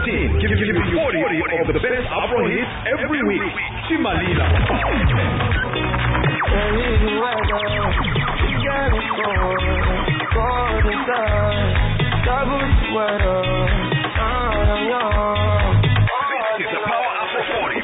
10-14, giving you 40 of the best Afro hits every week. Chimalila. It's the Power Afro 40.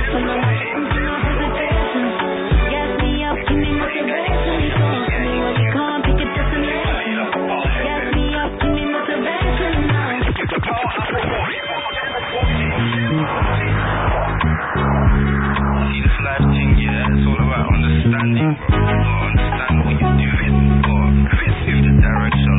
Understanding, bro. You gotta understand what you're doing. This is the direction.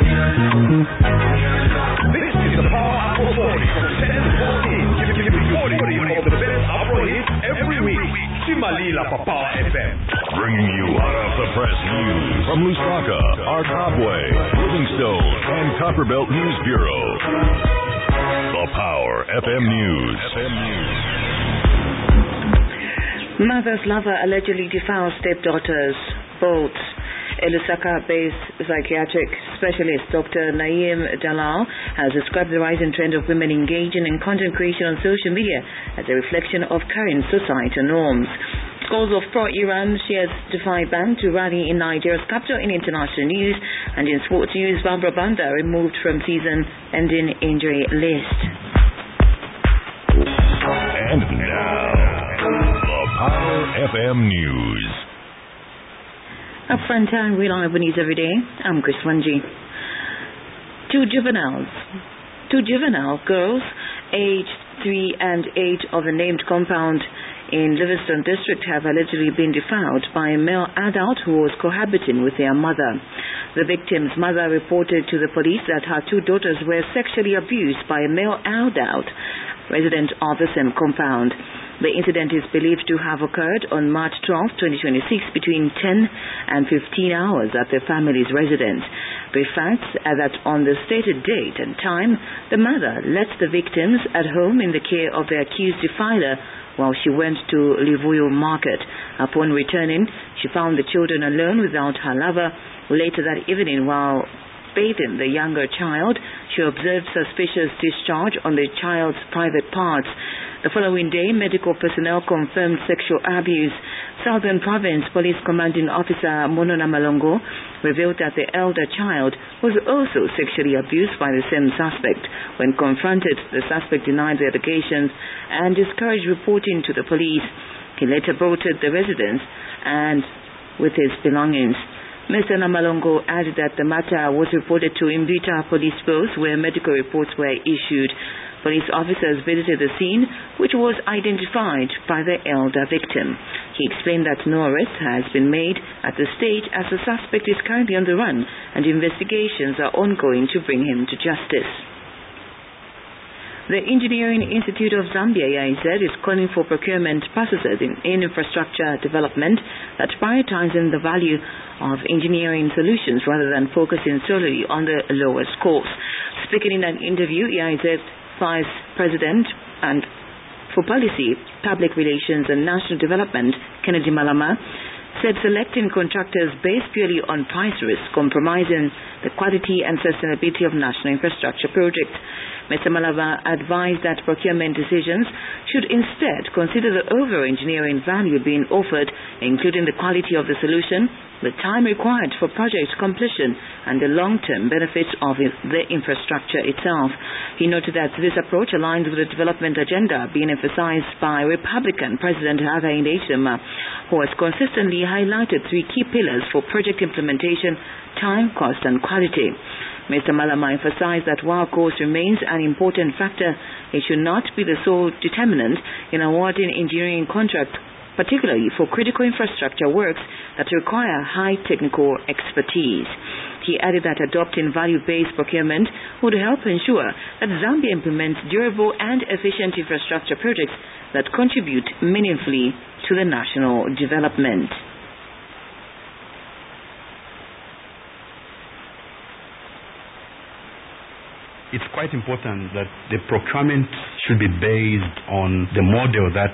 This is the Power Afro 40 from 10-14, giving you 40 of the best Afro hits every week. Chimalila for Power FM. Bringing you hot off the press news from Lusaka, Arkabwe, Livingstone, and Copperbelt News Bureau. The Power FM News. Mother's lover allegedly defiles stepdaughters. Both. A Lusaka-based psychiatric specialist, Dr. Naeem Dalal, has described the rising trend of women engaging in content creation on social media as a reflection of current societal norms. Scores of pro-Iran shares defy ban to rally in Nigeria's capital in international news, and in sports news, Barbara Banda removed from season-ending injury list. And now, the Power FM News. Up front and reliable news every day. I'm Chris Wanji. Two juvenile girls, aged 3 and 8 of the named compound in Livingstone district have allegedly been defiled by a male adult who was cohabiting with their mother. The victim's mother reported to the police that her two daughters were sexually abused by a male adult resident of the same compound. The incident is believed to have occurred on March 12, 2026 between 10 and 15 hours at the family's residence. Brief facts are that on the stated date and time, the mother left the victims at home in the care of the accused defiler while she went to Livuyo Market. Upon returning, she found the children alone without her lover. Later that evening, while bathing the younger child, she observed suspicious discharge on the child's private parts. The following day, medical personnel confirmed sexual abuse. Southern Province Police Commanding Officer Monona Malongo revealed that the elder child was also sexually abused by the same suspect. When confronted, the suspect denied the allegations and discouraged reporting to the police. He later bolted the residence and with his belongings. Mr. Namalongo added that the matter was reported to Imbuta Police Post, where medical reports were issued. Police officers visited the scene, which was identified by the elder victim. He explained that no arrest has been made at the stage as the suspect is currently on the run and investigations are ongoing to bring him to justice. The Engineering Institute of Zambia, EIZ, is calling for procurement processes in infrastructure development that prioritizing the value of engineering solutions rather than focusing solely on the lowest cost. Speaking in an interview, EIZ Vice President and for Policy, Public Relations and National Development, Kennedy Malama, said selecting contractors based purely on price risk compromising the quality and sustainability of national infrastructure projects. Mr. Malava advised that procurement decisions should instead consider the overall engineering value being offered, including the quality of the solution, the time required for project completion, and the long-term benefits of the infrastructure itself. He noted that this approach aligns with the development agenda being emphasized by Republican President Hakainde Hichilema, who has consistently highlighted three key pillars for project implementation: time, cost, and quality. Mr. Malama emphasized that while cost remains an important factor, it should not be the sole determinant in awarding engineering contracts, particularly for critical infrastructure works that require high technical expertise. He added that adopting value-based procurement would help ensure that Zambia implements durable and efficient infrastructure projects that contribute meaningfully to the national development. It's quite important that the procurement should be based on the model that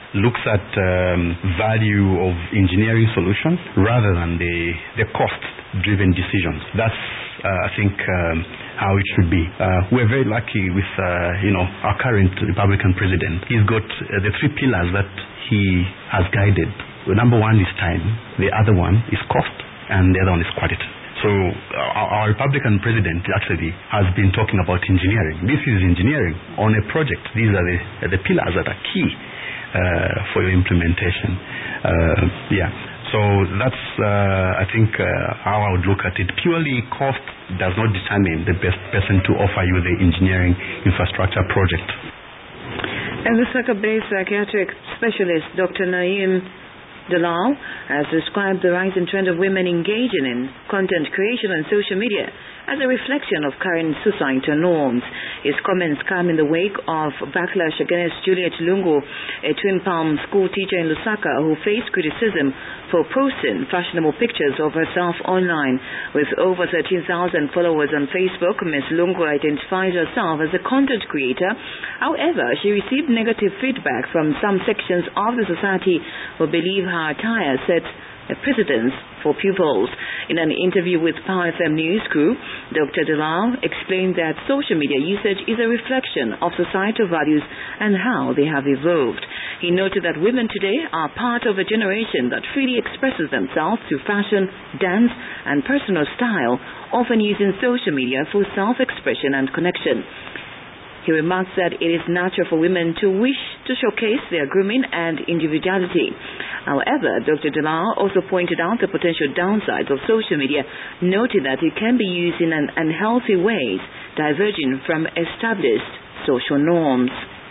looks at value of engineering solutions rather than the cost-driven decisions. That's, I think, how it should be. We're very lucky with, our current Republican president. He's got the three pillars that he has guided. Number one is time. The other one is cost. And the other one is quality. So our Republican president actually has been talking about engineering. This is engineering on a project. These are the pillars that are key for your implementation. So that's, I think, how I would look at it. Purely cost does not determine the best person to offer you the engineering infrastructure project. And the Lusaka-based psychiatric specialist, Dr. Naeem Dalal, has described the rising trend of women engaging in content creation on social media as a reflection of current societal norms. His comments come in the wake of backlash against Juliet Lungu, a Twin Palm school teacher in Lusaka who faced criticism for posting fashionable pictures of herself online. With over 13,000 followers on Facebook, Ms. Lungu identifies herself as a content creator. However, she received negative feedback from some sections of the society who believe her attire sets a precedence for pupils. In an interview with Power FM News Crew, Dr. Dalal explained that social media usage is a reflection of societal values and how they have evolved. He noted that women today are part of a generation that freely expresses themselves through fashion, dance, and personal style, often using social media for self-expression and connection. He remarks that it is natural for women to wish to showcase their grooming and individuality. However, Dr. Dalal also pointed out the potential downsides of social media, noting that it can be used in unhealthy ways, diverging from established social norms.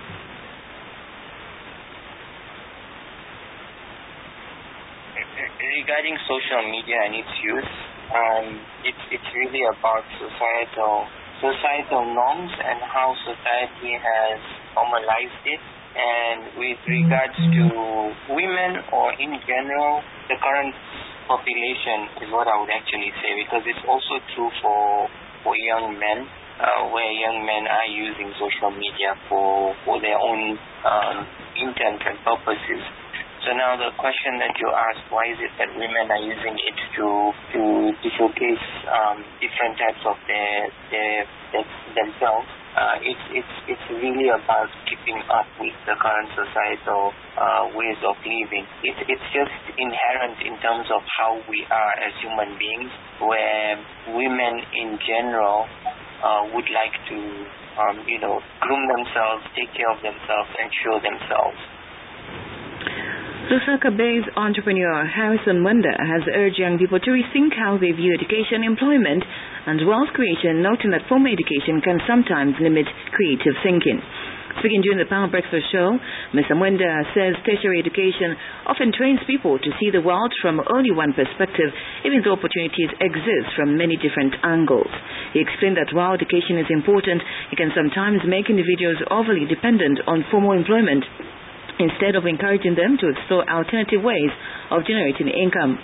Regarding social media and its use, it's really about societal norms and how society has normalized it. And with regards to women or in general, the current population is what I would actually say, because it's also true for young men, where young men are using social media for their own intent and purposes. So now the question that you asked, why is it that women are using it to showcase different types of themselves? It's really about keeping up with the current societal ways of living. It's just inherent in terms of how we are as human beings, where women in general would like to groom themselves, take care of themselves, and show themselves. Lusaka-based entrepreneur Harrison Mwenda has urged young people to rethink how they view education, employment, and wealth creation, noting that formal education can sometimes limit creative thinking. Speaking during the Power Breakfast show, Mr. Mwenda says tertiary education often trains people to see the world from only one perspective, even though opportunities exist from many different angles. He explained that while education is important, it can sometimes make individuals overly dependent on formal employment, instead of encouraging them to explore alternative ways of generating income.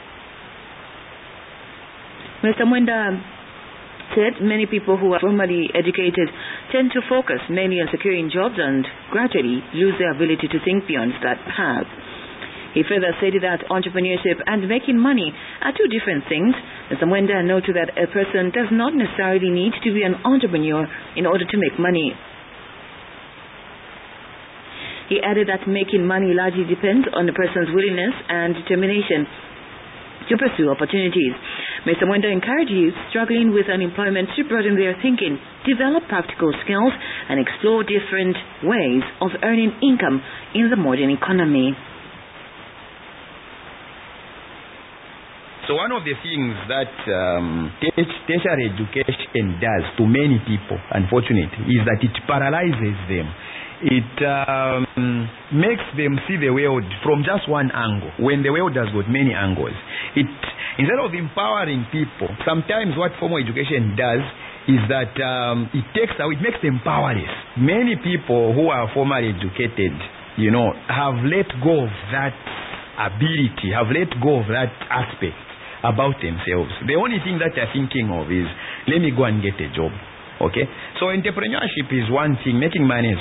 Mr. Mwenda said many people who are formally educated tend to focus mainly on securing jobs and gradually lose their ability to think beyond that path. He further stated that entrepreneurship and making money are two different things. Mr. Mwenda noted that a person does not necessarily need to be an entrepreneur in order to make money. He added that making money largely depends on the person's willingness and determination to pursue opportunities. Mr. Mwenda encouraged youth struggling with unemployment to broaden their thinking, develop practical skills, and explore different ways of earning income in the modern economy. So one of the things that tertiary education does to many people, unfortunately, is that it paralyzes them. It makes them see the world from just one angle, when the world has got many angles. Instead of empowering people, sometimes what formal education does is that it makes them powerless. Many people who are formally educated, have let go of that ability, have let go of that aspect about themselves. The only thing that they're thinking of is, let me go and get a job. Okay? So entrepreneurship is one thing, making money is